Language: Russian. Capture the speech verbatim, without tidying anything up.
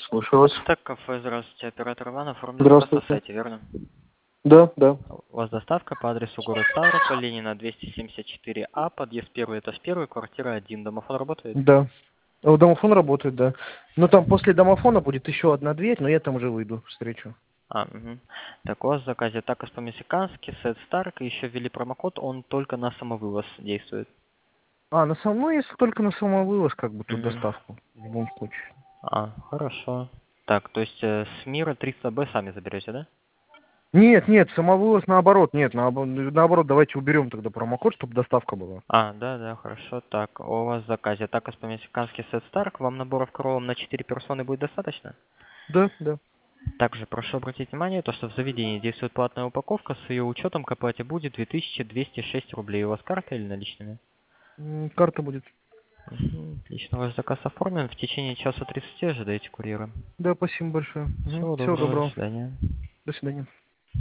Слушаю вас. Так, кафе, здравствуйте, оператор Иван, оформлен заказ на Здравствуйте. сайте, верно? Да, да. У вас доставка по адресу город Ставрополь, Ленина двести семьдесят четыре А, подъезд первый, этаж первый, квартира один. Домофон работает? Да. О, домофон работает, да. Но там после домофона будет еще одна дверь, но я там уже выйду встречу. А, угу. Так, у вас в заказе такос по-мексикански, сет Старк, и еще ввели промокод, он только на самовывоз действует. А, на самом, ну, если только на самовывоз, как бы тут Угу. доставку. В любом случае. А, хорошо. Так, то есть э, с Мира триста Б сами заберете, да? Нет, нет, самовывоз наоборот, нет, наобо- наоборот, давайте уберем тогда промокод, чтобы доставка была. А, да, да, хорошо. Так, у вас в заказе такос по-мексикански, сет Старк, вам наборов коровом на четыре персоны будет достаточно? Да, да. Также прошу обратить внимание, то, что в заведении действует платная упаковка, с ее учетом к оплате будет две тысячи двести шесть рублей. У вас карта или наличными? М, Карта будет. Мгм. Отлично, ваш заказ оформлен. В течение часа тридцати ожидайте курьера. Да, спасибо большое. Мгм. Всего Всего доброго, до доброго. свидания. До свидания.